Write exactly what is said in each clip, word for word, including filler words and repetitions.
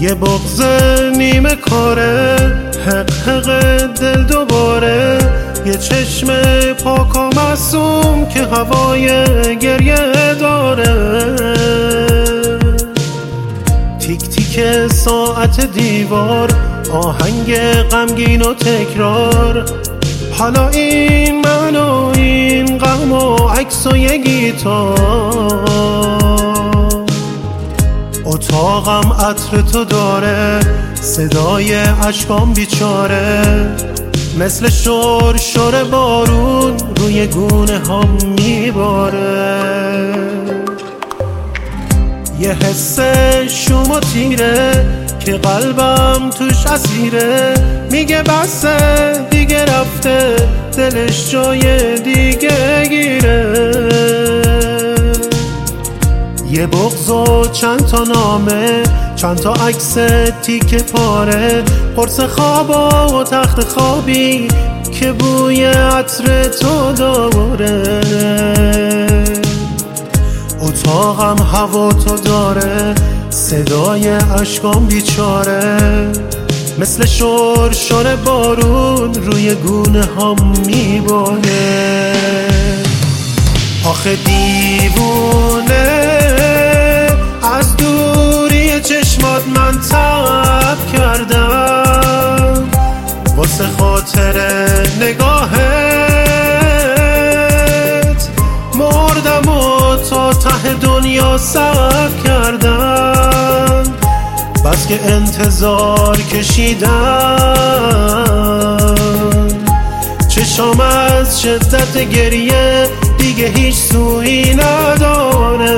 یه بغض نیمه کاره، حق حق دل دوباره، یه چشم پاک و معصوم که هوای گریه داره. تیک تیک ساعت دیوار، آهنگ غمگین و تکرار، حالا این من و این غم و عکس و یه گیتار. اتاقم عطر تو داره، صدای اشکام بیچاره، مثل شور شور بارون روی گونه هم میباره. یه حس شوم و تیره که قلبم توش اسیره، میگه بسه دیگه رفته، دلش جای دیگه گیره. یه بغض و چند تا نامه، چند تا عکس تیکه پاره، قرص خواب و تخت خوابی که بوی عطر تو داره. اتاقم هوا تو داره، صدای اشکام بیچاره، مثل شور شور بارون روی گونه هم میباره. آخه دیوونه از دوری چشمات من تب کردم، واسه خاطر نگاهت مردم و تا ته دنیا سب کردم. بس که انتظار کشیدم، چشام از شدت گریه دیگه هیچ سویی نداره.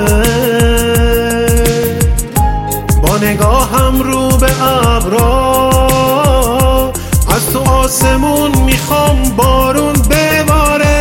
با نگاهم رو به ابرا، از تو آسمون میخوام بارون بباره.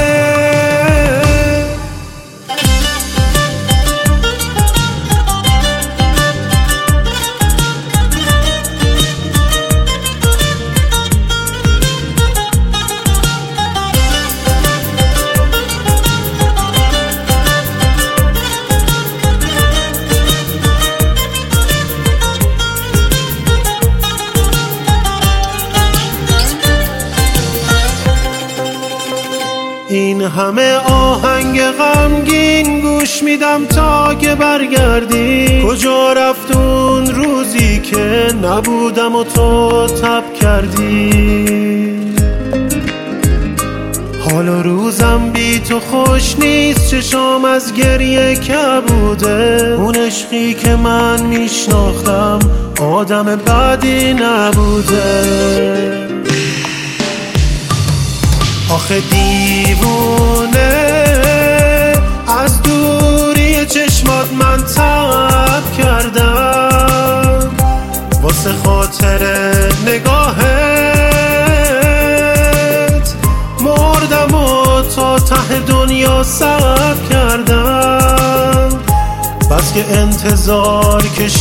این همه آهنگ غمگین گوش میدم تا که برگردی. کجا رفت اون روزی که نبودم و تو تب کردی؟ حالا روزم بی تو خوش نیست، چشام از گریه کبوده. اون عشقی که من میشناختم آدم بدی نبوده. آخه دیوونه از دوری چشمات من تب کردم، واسه خاطر نگاهت مردم و تا ته دنیا سب کردم. بس که انتظار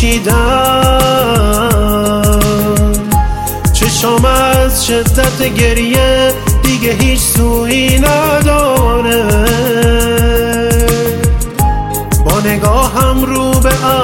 کشیدم، چشام از شدت گریه دیگه هیچ سویی نداره. با نگاهم رو به